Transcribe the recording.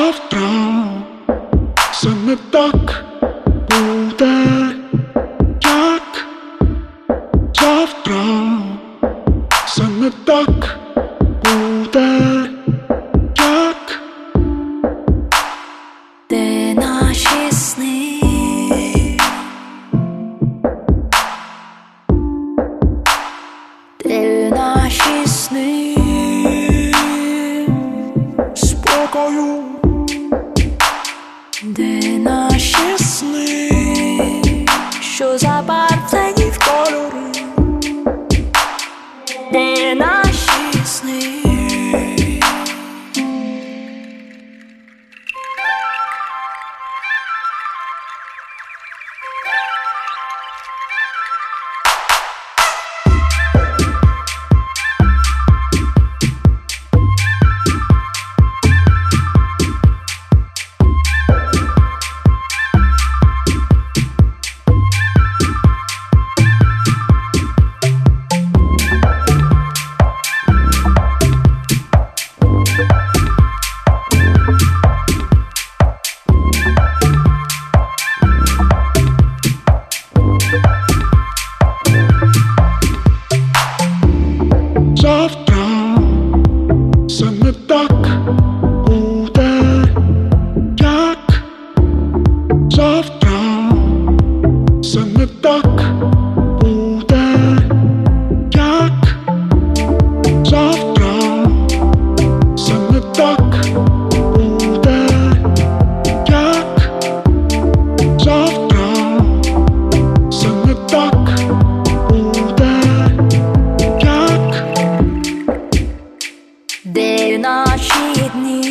Завтра все не так буде, як завтра все не так буде, як де наші сни, де наші сни спокою, де наші сни, що забарвлені в кольори, де наші сни. завтра все не так буде, як завтра все не так буде, як завтра все не так буде, як завтра все не так буде, як Де наші дні,